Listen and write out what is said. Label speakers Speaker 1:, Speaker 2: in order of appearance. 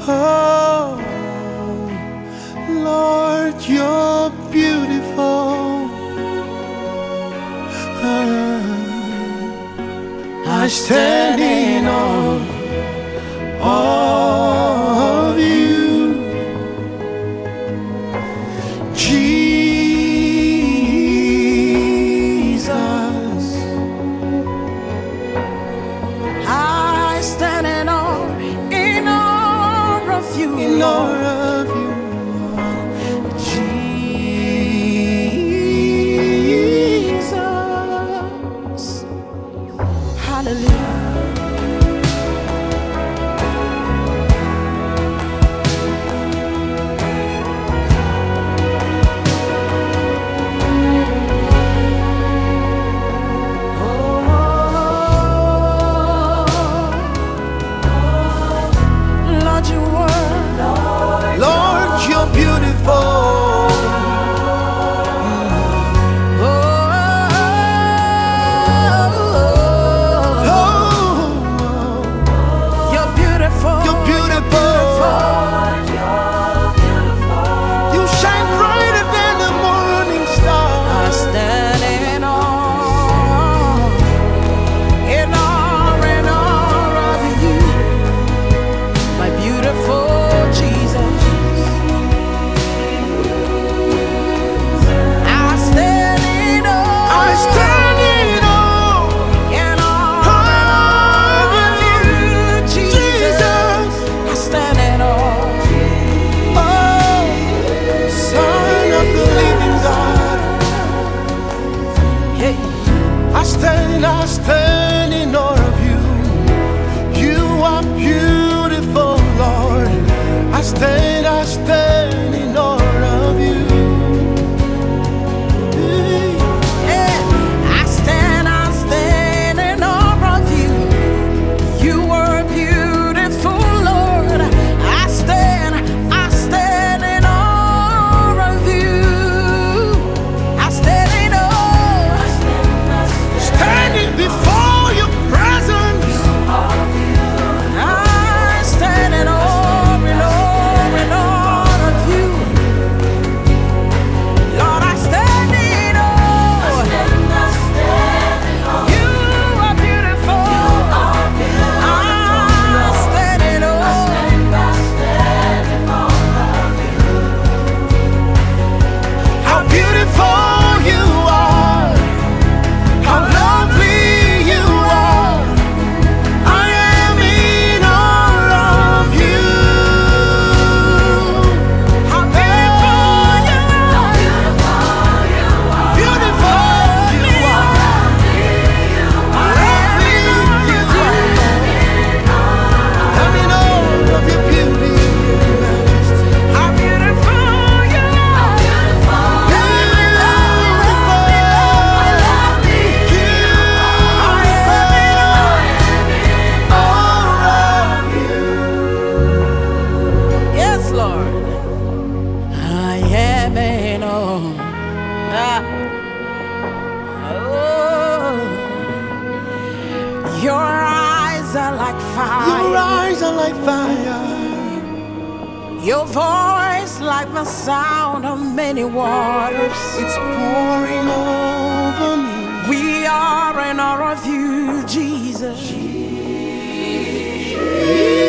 Speaker 1: Oh, Lord, you're beautiful. I stand in awe of you, Jesus.
Speaker 2: I stand in awe of you,
Speaker 1: In awe of you,
Speaker 2: Jesus. Hallelujah.
Speaker 1: Lord, you're beautiful.
Speaker 2: You're beautiful.
Speaker 1: You're beautiful. You shine brighter than the morning star.
Speaker 2: I stand in awe of you, my beautiful Jesus. I stand in awe.
Speaker 1: I stand in awe
Speaker 2: of you, Jesus. I stand in awe.
Speaker 1: Oh, Son of the living God.
Speaker 2: Hey.
Speaker 1: I stand in awe of you. You are beautiful, Lord. I stand in awe of you.
Speaker 2: I stand in awe of you. You are beautiful, Lord. I stand in awe of you. I stand in awe.
Speaker 1: Standing before your presence.
Speaker 2: I stand in awe of you. Lord, I stand in awe. You are beautiful. I stand in awe.
Speaker 1: How beautiful you are. How lovely you are. I am in awe of you.
Speaker 2: How beautiful you are.
Speaker 1: Beautiful you are. Lovely you are. I'm in awe of your beauty and majesty.
Speaker 2: How beautiful you are. Yes, Lord. I am in awe. Oh. Your eyes are like
Speaker 1: Your
Speaker 2: fire.
Speaker 1: eyes are like fire.
Speaker 2: Your voice like the sound of many waters.
Speaker 1: It's pouring over me.
Speaker 2: We are in awe of you, Jesus.